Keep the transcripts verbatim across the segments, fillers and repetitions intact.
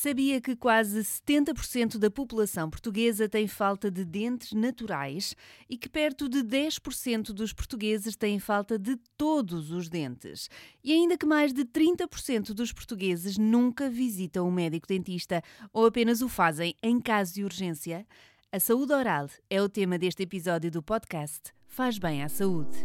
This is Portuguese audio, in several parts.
Sabia que quase setenta por cento da população portuguesa tem falta de dentes naturais e que perto de dez por cento dos portugueses têm falta de todos os dentes? E ainda que mais de trinta por cento dos portugueses nunca visitam um médico dentista ou apenas o fazem em caso de urgência? A saúde oral é o tema deste episódio do podcast Faz Bem à Saúde.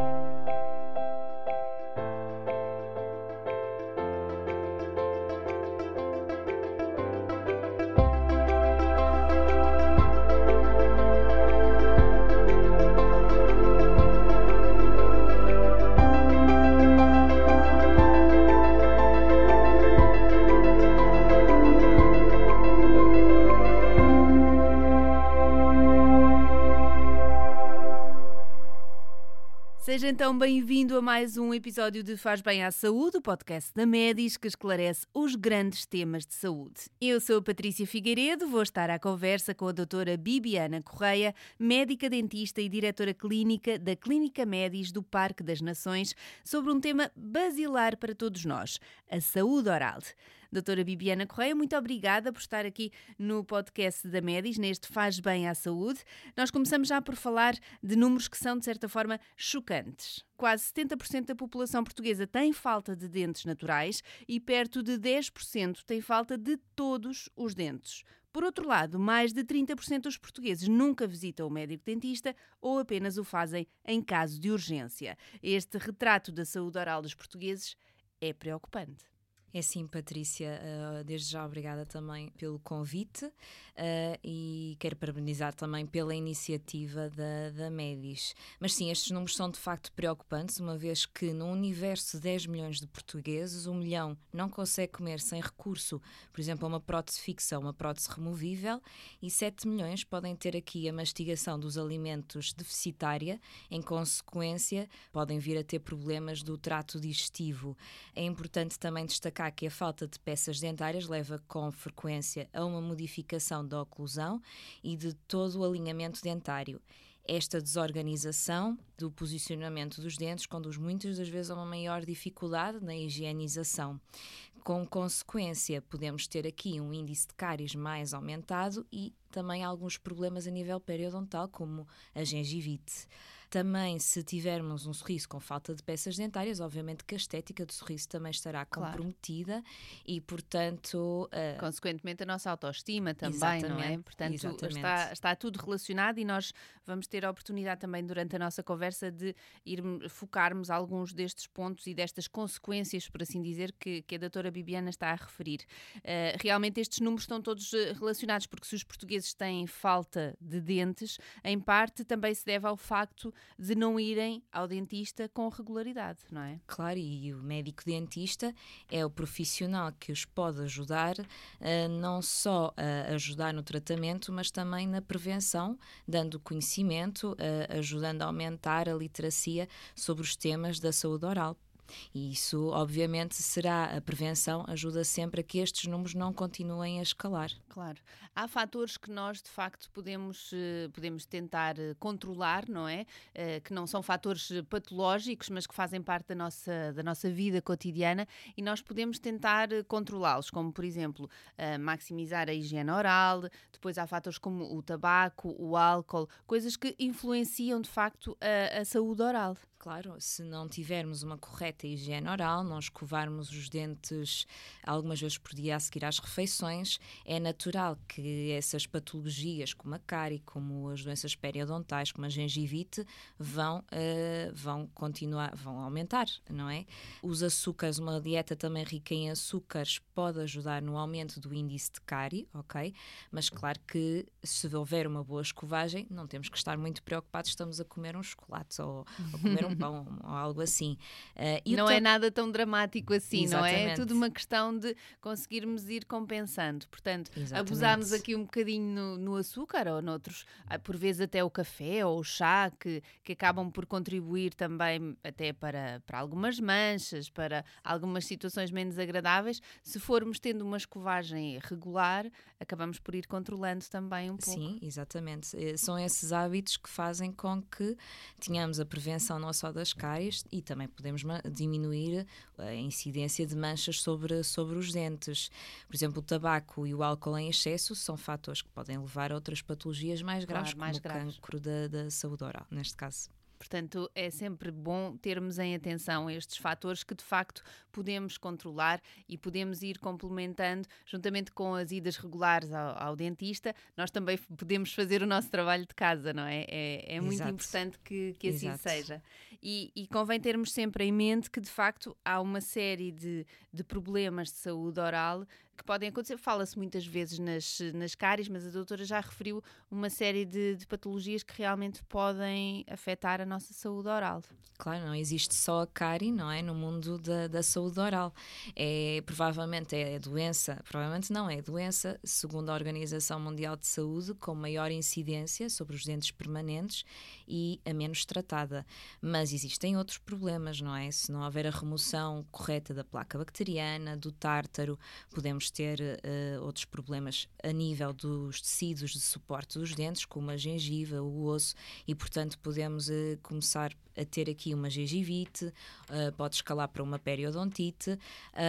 Seja então bem-vindo a mais um episódio de Faz Bem à Saúde, o podcast da Médis, que esclarece os grandes temas de saúde. Eu sou a Patrícia Figueiredo, vou estar à conversa com a doutora Bibiana Correia, médica dentista e diretora clínica da Clínica Médis do Parque das Nações, sobre um tema basilar para todos nós, a saúde oral. Doutora Bibiana Correia, muito obrigada por estar aqui no podcast da Médis, neste Faz Bem à Saúde. Nós começamos já por falar de números que são, de certa forma, chocantes. Quase setenta por cento da população portuguesa tem falta de dentes naturais e perto de dez por cento tem falta de todos os dentes. Por outro lado, mais de trinta por cento dos portugueses nunca visitam o médico dentista ou apenas o fazem em caso de urgência. Este retrato da saúde oral dos portugueses é preocupante. É sim, Patrícia, uh, desde já obrigada também pelo convite uh, e quero parabenizar também pela iniciativa da, da Médis. Mas sim, estes números são de facto preocupantes, uma vez que no universo de dez milhões de portugueses, um milhão não consegue comer sem recurso, por exemplo, a uma prótese fixa ou uma prótese removível, e sete milhões podem ter aqui a mastigação dos alimentos deficitária, em consequência podem vir a ter problemas do trato digestivo. É importante também destacar que a falta de peças dentárias leva com frequência a uma modificação da oclusão e de todo o alinhamento dentário. Esta desorganização do posicionamento dos dentes conduz muitas das vezes a uma maior dificuldade na higienização. Com consequência, podemos ter aqui um índice de cáries mais aumentado e também alguns problemas a nível periodontal, como a gengivite. Também, se tivermos um sorriso com falta de peças dentárias, obviamente que a estética do sorriso também estará comprometida, claro. E, portanto... Uh... Consequentemente, a nossa autoestima também, exatamente, não é? Portanto, está, está tudo relacionado e nós vamos ter a oportunidade também, durante a nossa conversa, de ir focarmos alguns destes pontos e destas consequências, por assim dizer, que, que a doutora Bibiana está a referir. Uh, realmente, estes números estão todos relacionados, porque se os portugueses têm falta de dentes, em parte também se deve ao facto de não irem ao dentista com regularidade, não é? Claro, e o médico dentista é o profissional que os pode ajudar, uh, não só a ajudar no tratamento, mas também na prevenção, dando conhecimento, uh, ajudando a aumentar a literacia sobre os temas da saúde oral. E isso, obviamente, será a prevenção, ajuda sempre a que estes números não continuem a escalar. Claro. Há fatores que nós, de facto, podemos, podemos tentar controlar, não é? Que não são fatores patológicos, mas que fazem parte da nossa, da nossa vida cotidiana e nós podemos tentar controlá-los, como, por exemplo, maximizar a higiene oral. Depois há fatores como o tabaco, o álcool, coisas que influenciam, de facto, a, a saúde oral. Claro, se não tivermos uma correta higiene oral, não escovarmos os dentes algumas vezes por dia a seguir às refeições, é natural que essas patologias, como a cárie, como as doenças periodontais, como a gengivite, vão, uh, vão continuar, vão aumentar, não é? Os açúcares, uma dieta também rica em açúcares, pode ajudar no aumento do índice de cárie, ok? Mas claro que se houver uma boa escovagem, não temos que estar muito preocupados, estamos a comer um chocolate ou a comer um pão ou algo assim. Uh, e não to... é nada tão dramático assim, exatamente, não é? É tudo uma questão de conseguirmos ir compensando. Portanto, exatamente, abusarmos aqui um bocadinho no, no açúcar ou noutros, por vezes até o café ou o chá, que, que acabam por contribuir também até para, para algumas manchas, para algumas situações menos agradáveis. Se formos tendo uma escovagem regular, acabamos por ir controlando também um pouco. Sim, exatamente. São esses hábitos que fazem com que tenhamos a prevenção não só das cáries, e também podemos diminuir a incidência de manchas sobre, sobre os dentes. Por exemplo, o tabaco e o álcool em excesso são fatores que podem levar a outras patologias mais graves, Claro, mais como graves. o cancro da, da saúde oral, neste caso. Portanto, é sempre bom termos em atenção estes fatores que de facto podemos controlar e podemos ir complementando juntamente com as idas regulares ao, ao dentista. Nós também podemos fazer o nosso trabalho de casa, não é? É, é muito Exato. importante que, que assim Exato. seja. E, e convém termos sempre em mente que de facto há uma série de, de problemas de saúde oral que podem acontecer. Fala-se muitas vezes nas, nas cáries, mas a doutora já referiu uma série de, de patologias que realmente podem afetar a nossa saúde oral. Claro, não existe só a cárie, não é, no mundo da, da saúde oral. É, provavelmente é a doença, provavelmente não é a doença, segundo a Organização Mundial de Saúde, com maior incidência sobre os dentes permanentes e a menos tratada. Mas existem outros problemas, não é? Se não houver a remoção correta da placa bacteriana, do tártaro, podemos ter uh, outros problemas a nível dos tecidos de suporte dos dentes, como a gengiva, o osso, e portanto podemos uh, começar a ter aqui uma gengivite, uh, pode escalar para uma periodontite, uh,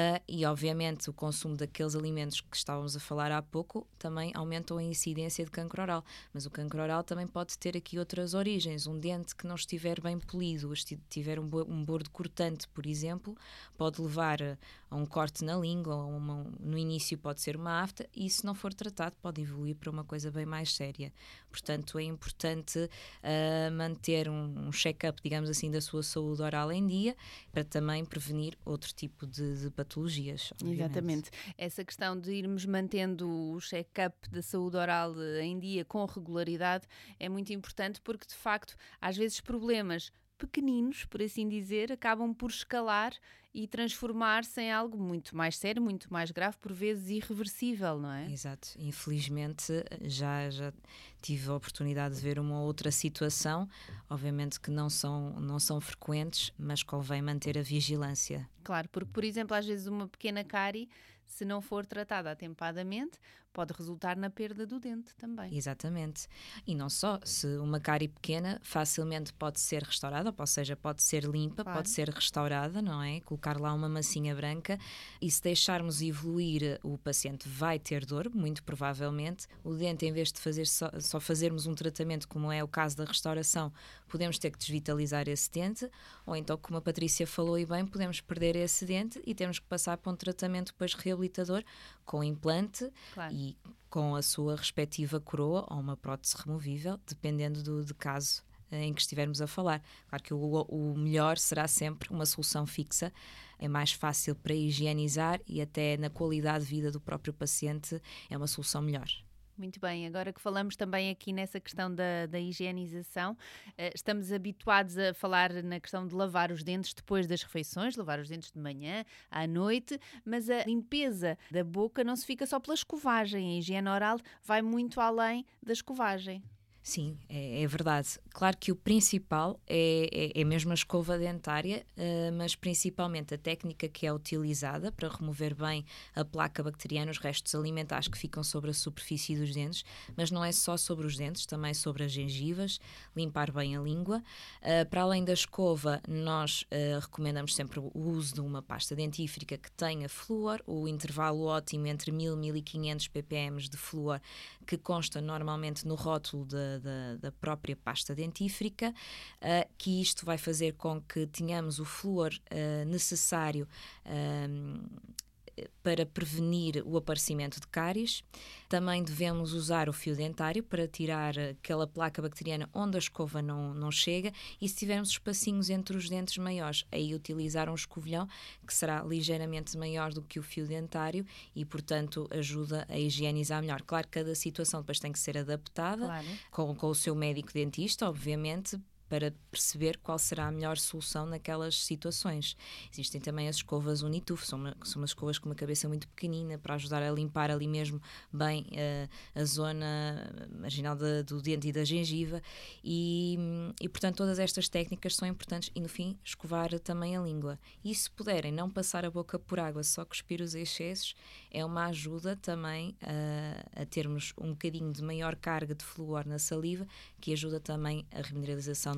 e obviamente o consumo daqueles alimentos que estávamos a falar há pouco também aumentam a incidência de cancro oral, mas o cancro oral também pode ter aqui outras origens. Um dente que não estiver bem polido, tiver um, bo- um bordo cortante, por exemplo, pode levar a um corte na língua, ou uma, no início pode ser uma afta, e se não for tratado pode evoluir para uma coisa bem mais séria. Portanto, é importante uh, manter um, um check-up, digamos assim, da sua saúde oral em dia, para também prevenir outro tipo de, de patologias. Obviamente. Exatamente. Essa questão de irmos mantendo o check-up da saúde oral em dia com regularidade é muito importante, porque de facto às vezes problemas pequeninos, por assim dizer, acabam por escalar e transformar-se em algo muito mais sério, muito mais grave, por vezes irreversível, não é? Exato. Infelizmente já, já tive a oportunidade de ver uma outra situação, obviamente que não são, não são frequentes, mas convém manter a vigilância. Claro, porque, por exemplo, às vezes uma pequena cárie, se não for tratada atempadamente, pode resultar na perda do dente também. Exatamente. E não só, se uma cárie pequena facilmente pode ser restaurada, ou seja, pode ser limpa, Claro. pode ser restaurada, não é? Colocar lá uma massinha branca, e se deixarmos evoluir, o paciente vai ter dor, muito provavelmente. O dente, em vez de fazer só, só fazermos um tratamento, como é o caso da restauração, podemos ter que desvitalizar esse dente, ou então, como a Patrícia falou e bem, podemos perder esse dente e temos que passar para um tratamento depois reabilitador, com implante, Claro. e com a sua respectiva coroa ou uma prótese removível, dependendo do de caso em que estivermos a falar. Claro que o, o melhor será sempre uma solução fixa, é mais fácil para higienizar e até na qualidade de vida do próprio paciente é uma solução melhor. Muito bem, agora que falamos também aqui nessa questão da, da higienização, eh, estamos habituados a falar na questão de lavar os dentes depois das refeições, lavar os dentes de manhã, à noite, mas a limpeza da boca não se fica só pela escovagem, a higiene oral vai muito além da escovagem. Sim, é, é verdade. Claro que o principal é, é, é mesmo a escova dentária, uh, mas principalmente a técnica que é utilizada para remover bem a placa bacteriana, os restos alimentares que ficam sobre a superfície dos dentes, mas não é só sobre os dentes, também sobre as gengivas, limpar bem a língua. Uh, para além da escova, nós uh, recomendamos sempre o uso de uma pasta dentífrica que tenha flúor, o intervalo ótimo entre mil e mil e quinhentos ppm de flúor, que consta normalmente no rótulo de Da, da própria pasta dentífrica, uh, que isto vai fazer com que tenhamos o flúor uh, necessário um, para prevenir o aparecimento de cáries. Também devemos usar o fio dentário para tirar aquela placa bacteriana onde a escova não, não chega, e se tivermos espacinhos entre os dentes maiores, aí utilizar um escovilhão que será ligeiramente maior do que o fio dentário e, portanto, ajuda a higienizar melhor. Claro que cada situação depois tem que ser adaptada, Claro. com, com o seu médico dentista, obviamente, para perceber qual será a melhor solução naquelas situações. Existem também as escovas Unituf, são, uma, são umas escovas com uma cabeça muito pequenina para ajudar a limpar ali mesmo bem uh, a zona marginal de, do dente e da gengiva, e, e portanto todas estas técnicas são importantes, e no fim escovar também a língua. E se puderem não passar a boca por água, só cuspir os excessos, é uma ajuda também uh, a termos um bocadinho de maior carga de flúor na saliva, que ajuda também a remineralização do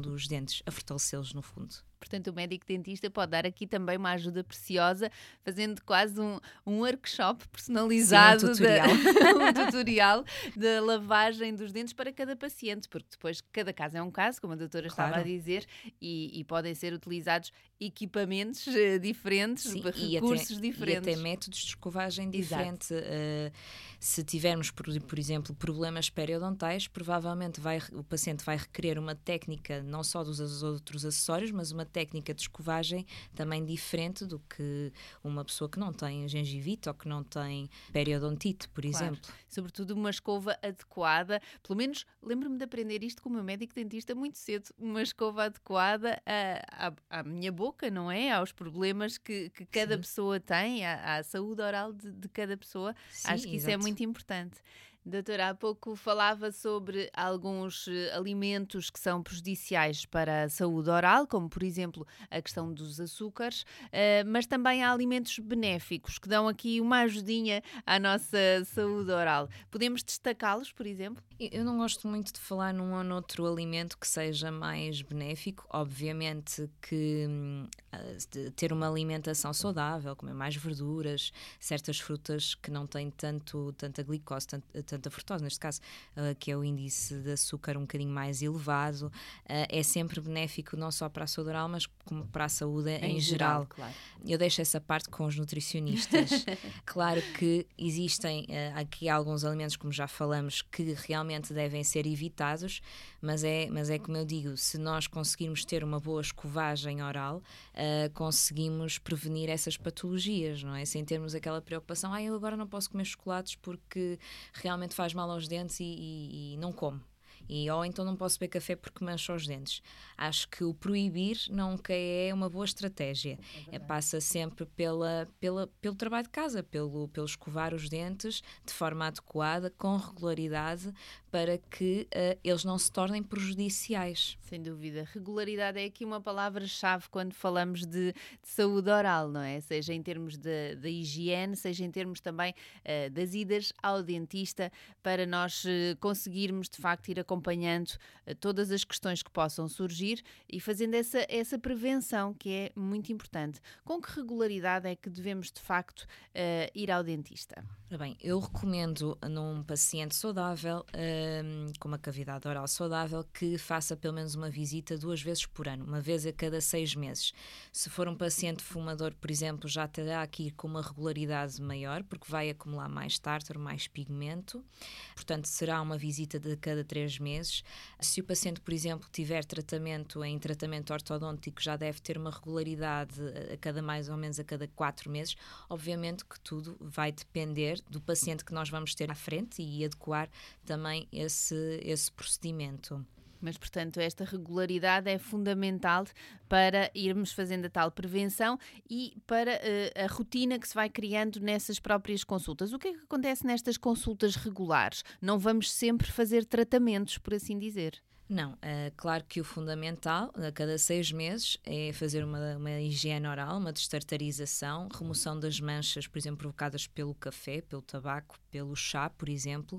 dos dentes, a fortalecê-los no fundo. Portanto, o médico dentista pode dar aqui também uma ajuda preciosa, fazendo quase um, um workshop personalizado, Sim, um tutorial. Da, um tutorial da lavagem dos dentes para cada paciente, porque depois cada caso é um caso, como a doutora Claro. estava a dizer, e, e podem ser utilizados equipamentos uh, diferentes, Sim, recursos e até, diferentes. E até métodos de escovagem diferentes. Uh, se tivermos, por, por exemplo, problemas periodontais, provavelmente vai, o paciente vai requerer uma técnica, não só dos outros acessórios, mas uma técnica de escovagem também diferente do que uma pessoa que não tem gengivite ou que não tem periodontite, por Claro. exemplo. Sobretudo uma escova adequada, pelo menos lembro-me de aprender isto com o meu médico dentista muito cedo, uma escova adequada à, à, à minha boca, não é? Aos problemas que, que cada Sim. pessoa tem, à, à saúde oral de, de cada pessoa. Sim, Acho que isso é exato. muito importante. Doutora, há pouco falava sobre alguns eh, alimentos que são prejudiciais para a saúde oral, como por exemplo a questão dos açúcares, eh, mas também há alimentos benéficos que dão aqui uma ajudinha à nossa saúde oral. Podemos destacá-los, por exemplo? Eu não gosto muito de falar num ou noutro alimento que seja mais benéfico. Obviamente que hum, ter uma alimentação saudável, comer mais verduras, certas frutas que não têm tanto, tanta glicose, tanta, tanta frutose, neste caso, uh, que é o índice de açúcar um bocadinho mais elevado, uh, é sempre benéfico não só para a saúde oral, mas como para a saúde em, Em geral. geral, claro. Eu deixo essa parte com os nutricionistas. Claro que existem uh, aqui alguns alimentos, como já falamos, que realmente devem ser evitados, mas é, mas é como eu digo, se nós conseguirmos ter uma boa escovagem oral, uh, conseguimos prevenir essas patologias, não é? Sem termos aquela preocupação, ah, eu agora não posso comer chocolates porque realmente faz mal aos dentes e, e, e não como. E, ou então não posso beber café porque mancha os dentes. Acho que o proibir nunca é uma boa estratégia. É, passa sempre pela, pela, pelo trabalho de casa, pelo, pelo escovar os dentes de forma adequada, com regularidade, para que uh, eles não se tornem prejudiciais. Sem dúvida. Regularidade é aqui uma palavra-chave quando falamos de, de saúde oral, não é? Seja em termos de, de higiene, seja em termos também uh, das idas ao dentista, para nós uh, conseguirmos de facto ir acompanhando uh, todas as questões que possam surgir e fazendo essa, essa prevenção, que é muito importante. Com que regularidade é que devemos de facto uh, ir ao dentista? Ora bem, eu recomendo num paciente saudável, um, com uma cavidade oral saudável, que faça pelo menos uma visita duas vezes por ano, uma vez a cada seis meses. Se for um paciente fumador, por exemplo, já terá que ir com uma regularidade maior, porque vai acumular mais tártaro, mais pigmento. Portanto, será uma visita de cada três meses. Se o paciente, por exemplo, tiver tratamento em tratamento ortodôntico, já deve ter uma regularidade a cada mais ou menos a cada quatro meses. Obviamente que tudo vai depender do paciente que nós vamos ter à frente e adequar também esse, esse procedimento. Mas, portanto, esta regularidade é fundamental para irmos fazendo a tal prevenção e para uh, a rotina que se vai criando nessas próprias consultas. O que é que acontece nestas consultas regulares? Não vamos sempre fazer tratamentos, por assim dizer? Não, é claro que o fundamental, a cada seis meses, é fazer uma, uma higiene oral, uma destartarização, remoção das manchas, por exemplo, provocadas pelo café, pelo tabaco, pelo chá, por exemplo,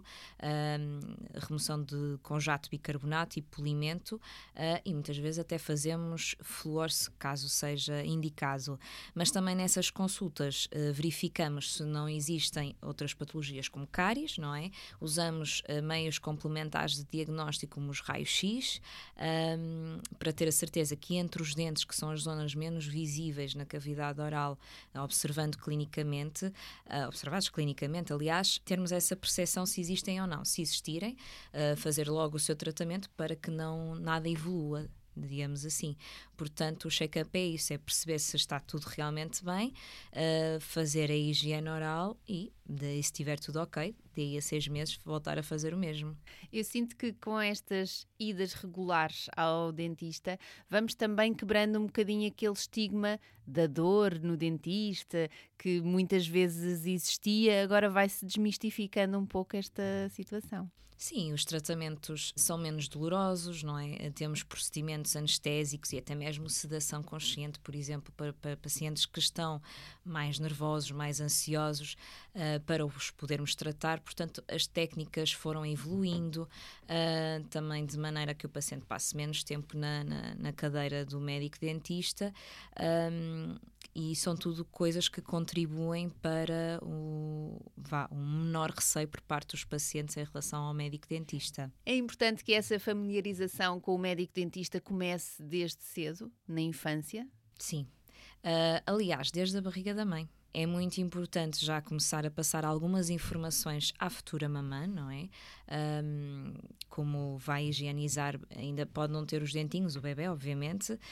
um, remoção de com jato bicarbonato e polimento, uh, e muitas vezes até fazemos flúor, se caso seja indicado. Mas também nessas consultas uh, verificamos se não existem outras patologias como cáries, não é? Usamos uh, meios complementares de diagnóstico como os raios X, um, para ter a certeza que entre os dentes, que são as zonas menos visíveis na cavidade oral, observando clinicamente, uh, observados clinicamente, aliás, termos essa percepção se existem ou não. Se existirem, uh, fazer logo o seu tratamento para que não nada evolua, digamos assim. Portanto, o check-up é isso, é perceber se está tudo realmente bem, uh, fazer a higiene oral e, daí, se estiver tudo ok, daí a seis meses voltar a fazer o mesmo. Eu sinto que com estas idas regulares ao dentista, vamos também quebrando um bocadinho aquele estigma da dor no dentista, que muitas vezes existia, agora vai-se desmistificando um pouco esta situação. Sim, os tratamentos são menos dolorosos, não é? Temos procedimentos anestésicos e até mesmo sedação consciente, por exemplo, para, para pacientes que estão mais nervosos, mais ansiosos. uh, para os podermos tratar. Portanto, as técnicas foram evoluindo, uh, também de maneira que o paciente passe menos tempo na, na, na cadeira do médico dentista, um, e são tudo coisas que contribuem para o, vá, um menor receio por parte dos pacientes em relação ao médico dentista. É importante que essa familiarização com o médico dentista comece desde cedo, na infância? Sim. Uh, aliás, desde a barriga da mãe. É muito importante já começar a passar algumas informações à futura mamã, não é? Um, como vai higienizar, ainda pode não ter os dentinhos, o bebê, obviamente, uh,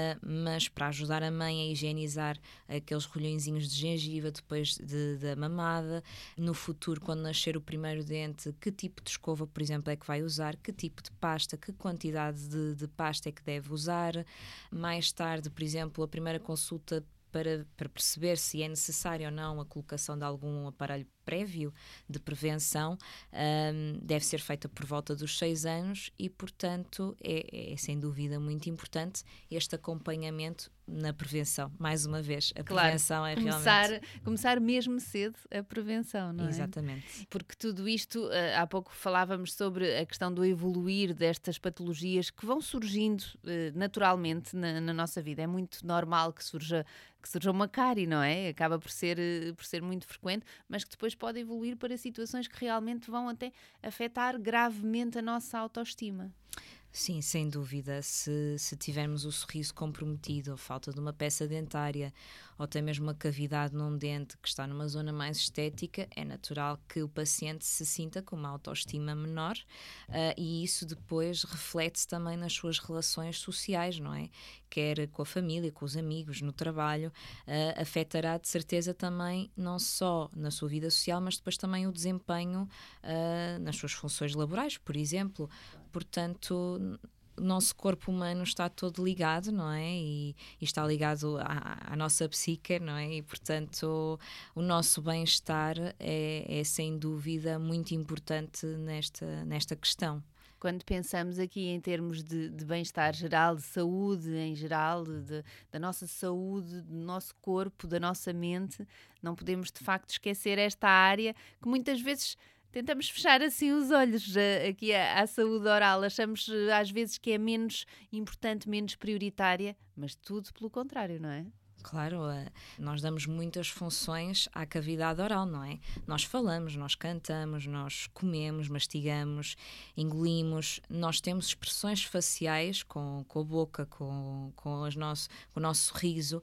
mas para ajudar a mãe a higienizar aqueles rolhõezinhos de gengiva depois de, da mamada. No futuro, quando nascer o primeiro dente, que tipo de escova, por exemplo, é que vai usar, que tipo de pasta, que quantidade de, de pasta é que deve usar. Mais tarde, por exemplo, a primeira consulta Para, para perceber se é necessário ou não a colocação de algum aparelho prévio de prevenção, um, deve ser feita por volta dos seis anos e, portanto, é, é sem dúvida muito importante este acompanhamento na prevenção. Mais uma vez, a claro, prevenção é começar, realmente... Começar mesmo cedo a prevenção, não é? Exatamente. Porque tudo isto, há pouco falávamos sobre a questão do evoluir destas patologias que vão surgindo naturalmente na, na nossa vida. É muito normal que surja, que surja uma cárie, não é? Acaba por ser, por ser muito frequente, mas que depois pode evoluir para situações que realmente vão até afetar gravemente a nossa autoestima. Sim, sem dúvida. Se, se tivermos o sorriso comprometido, a falta de uma peça dentária ou até mesmo uma cavidade num dente que está numa zona mais estética, é natural que o paciente se sinta com uma autoestima menor, uh, e isso depois reflete-se também nas suas relações sociais, não é? Quer com a família, com os amigos, no trabalho, uh, afetará de certeza também não só na sua vida social, mas depois também o desempenho uh, nas suas funções laborais, por exemplo. Portanto, o nosso corpo humano está todo ligado, não é? E, e está ligado à, à nossa psique, não é? E, portanto, o nosso bem-estar é, é, sem dúvida, muito importante nesta, nesta questão. Quando pensamos aqui em termos de, de bem-estar geral, de saúde em geral, de, de, da nossa saúde, do nosso corpo, da nossa mente, não podemos de facto esquecer esta área que muitas vezes tentamos fechar assim os olhos aqui à, à saúde oral. Achamos às vezes que é menos importante, menos prioritária, mas tudo pelo contrário, não é? Claro, nós damos muitas funções à cavidade oral, não é? Nós falamos, nós cantamos, nós comemos, mastigamos, engolimos, nós temos expressões faciais com, com a boca, com, com, as nosso, com o nosso sorriso,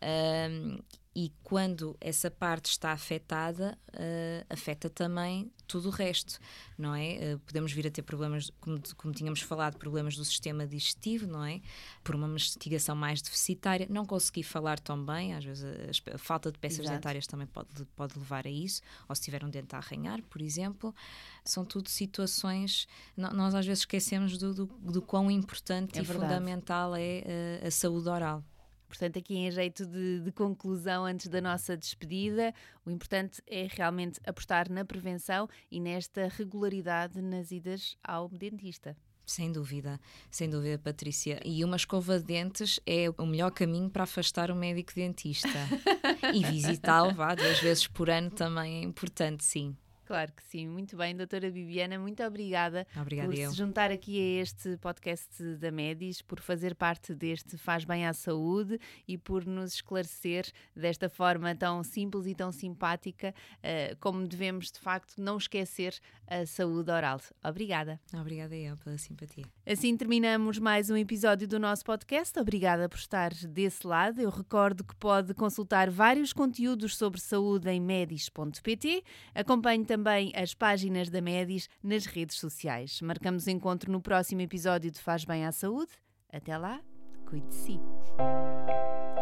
um, e quando essa parte está afetada, uh, afeta também tudo o resto, não é? Uh, podemos vir a ter problemas, como, como tínhamos falado, problemas do sistema digestivo, não é? Por uma mastigação mais deficitária, não conseguir falar tão bem, às vezes a, a falta de peças Exato. dentárias também pode, pode levar a isso, ou se tiver um dente a arranhar, por exemplo. São tudo situações, nós às vezes esquecemos do, do, do quão importante é e verdade. fundamental é a, a saúde oral. Portanto, aqui em jeito de, de conclusão, antes da nossa despedida, o importante é realmente apostar na prevenção e nesta regularidade nas idas ao dentista. Sem dúvida, sem dúvida, Patrícia. E uma escova de dentes é o melhor caminho para afastar o médico dentista. E visitá-lo, vá, duas vezes por ano também é importante, sim. Claro que sim. Muito bem, doutora Bibiana, muito obrigada, obrigada por eu. se juntar aqui a este podcast da Medis, por fazer parte deste Faz Bem à Saúde e por nos esclarecer desta forma tão simples e tão simpática uh, como devemos, de facto, não esquecer a saúde oral. Obrigada. Obrigada eu pela simpatia. Assim terminamos mais um episódio do nosso podcast. Obrigada por estar desse lado. Eu recordo que pode consultar vários conteúdos sobre saúde em medis ponto pt. Acompanhe também as páginas da Medis nas redes sociais. Marcamos encontro no próximo episódio de Faz Bem à Saúde. Até lá, cuide de si.